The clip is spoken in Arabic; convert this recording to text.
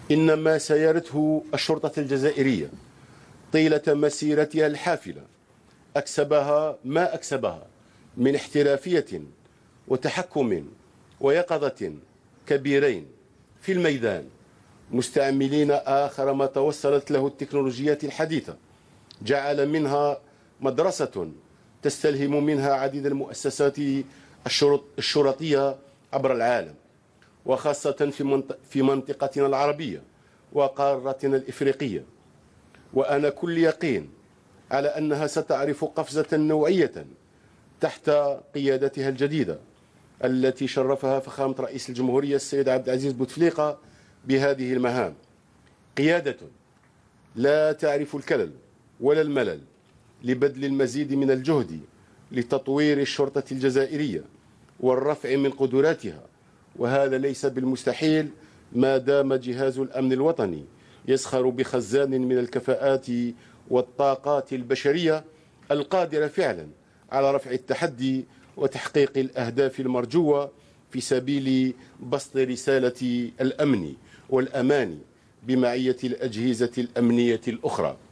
إن ما سيرته الشرطة الجزائرية طيلة مسيرتها الحافلة ما أكسبها من احترافية وتحكم ويقظة كبيرين في الميدان، مستعملين آخر ما توصلت له التكنولوجيات الحديثة، جعل منها مدرسة تستلهم منها عديد المؤسسات الشرطية عبر العالم، وخاصة في منطقتنا العربية وقارتنا الإفريقية. وأنا كل يقين على أنها ستعرف قفزة نوعية تحت قيادتها الجديدة التي شرفها فخامة رئيس الجمهورية السيد عبد العزيز بوتفليقة بهذه المهام، قيادة لا تعرف الكلل ولا الملل، لبذل المزيد من الجهد لتطوير الشرطة الجزائرية والرفع من قدراتها، وهذا ليس بالمستحيل ما دام جهاز الأمن الوطني يسخر بخزان من الكفاءات والطاقات البشرية القادرة فعلا على رفع التحدي وتحقيق الأهداف المرجوة في سبيل بسط رسالة الأمن والأمان بمعية الأجهزة الأمنية الأخرى.